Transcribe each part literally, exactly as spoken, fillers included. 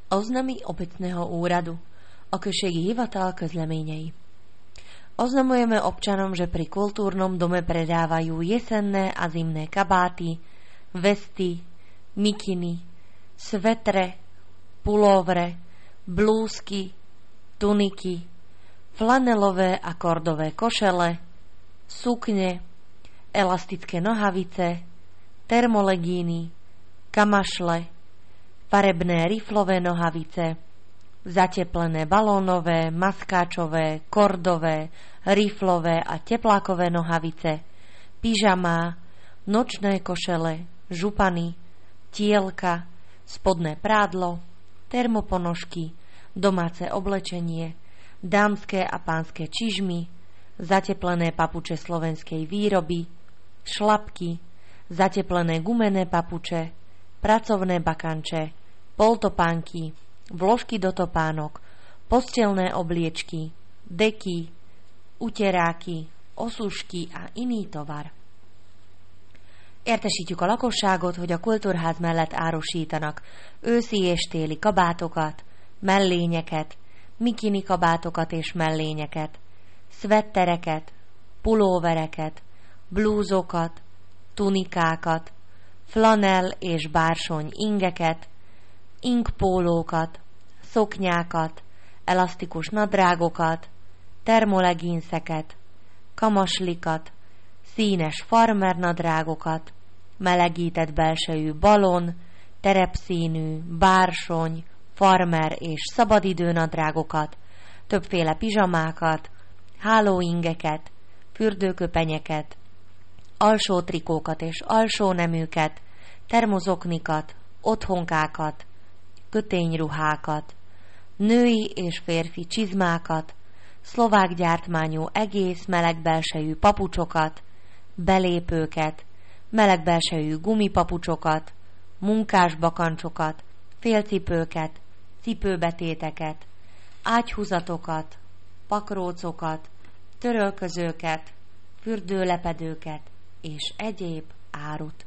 Oznamy obecného úradu. Okrsegi hivatal közleményei. Oznamujeme občanom, že pri kultúrnom dome predávajú jesenné a zimné kabáty, vesty, mikiny, svetre, pulóvre, blúzky, tuniky, flanelové a kordové košele, sukne, elastické nohavice, termolegíny, kamašle, farebné riflové nohavice, zateplené balónové, maskáčové, kordové, riflové a teplákové nohavice, pyžamá, nočné košele, župany, tielka, spodné prádlo, termoponožky, domáce oblečenie, dámske a pánske čižmy, zateplené papuče slovenskej výroby, šlapky, zateplené gumené papuče, pracovné bakanče, poltopánky, vložky do topánok, postelné obliečky, deky, uteráky, osušky a iný tovar. Értesítjük a lakosságot, hogy a kultúrház mellett árusítanak őszi és téli kabátokat, mellényeket, mikini kabátokat és mellényeket, szvettereket, pulóvereket, blúzokat, tunikákat, flanell és bársony ingeket, ingpólókat, szoknyákat, elasztikus nadrágokat, termoleginszeket, kamaslikat, színes farmer nadrágokat, melegített belsejű balon, terepszínű, bársony, farmer és szabadidő nadrágokat, többféle pizsamákat, hálóingeket, fürdőköpenyeket, alsó trikókat és alsó neműket, termozoknikat, otthonkákat, kötényruhákat, női és férfi csizmákat, szlovák gyártmányú egész melegbelsejű papucsokat, belépőket, melegbelsejű gumipapucsokat, munkásbakancsokat, félcipőket, cipőbetéteket, ágyhúzatokat, pakrócokat, törölközőket, fürdőlepedőket és egyéb árut.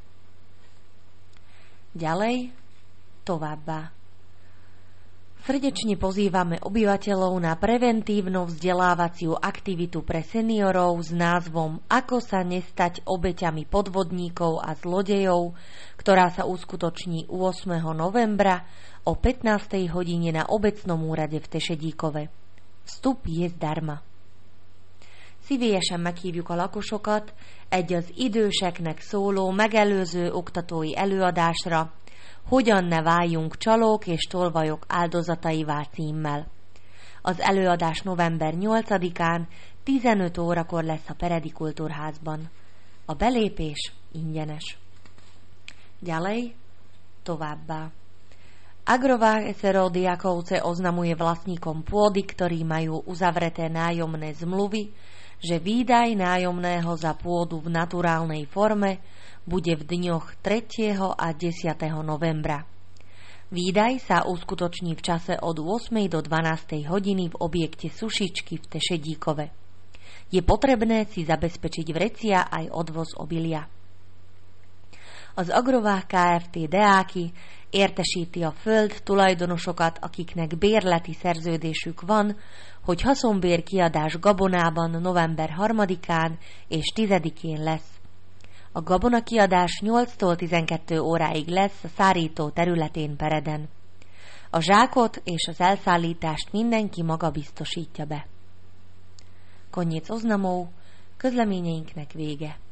Ďalej, továbbá. Srdečne pozývame obyvateľov na preventívno-vzdelávaciu aktivitu pre seniorov s názvom Ako sa nestať obeťami podvodníkov a zlodejov, ktorá sa uskutoční ôsmeho novembra o pätnástej hodine na obecnom úrade v Tešedíkove. Vstup je zdarma. Szívélyesen meghívjuk a lakosokat egy az időseknek szóló megelőző oktatói előadásra, Hogyan ne váljunk csalók és tolvajok áldozataivá címmel. Az előadás november nyolcadikán tizenöt órakor lesz a Peredi Kultúrházban. A belépés ingyenes. Ďalej, továbbá. Agrová es er o Diakovce oznamuje vlastníkom pôdy, ktorí majú uzavreté nájomné zmluvy, že výdaj nájomného za pôdu v naturálnej forme bude v dňoch tretieho a desiateho novembra. Výdaj sa uskutoční v čase od ôsmej do dvanástej hodiny v objekte Sušičky v Tešedíkove. Je potrebné si zabezpečiť vrecia aj odvoz obilia. Az Agrová Kft. Deáki értesíti a föld tulajdonosokat, akiknek bérleti szerződésük van, hogy haszonbér kiadás gabonában november harmadikán és tizedikén lesz. A gabona kiadás nyolctól tizenkettő óráig lesz a szárító területén Pereden. A zsákot és az elszállítást mindenki maga biztosítja be. Koniec oznamov, közleményeinknek vége.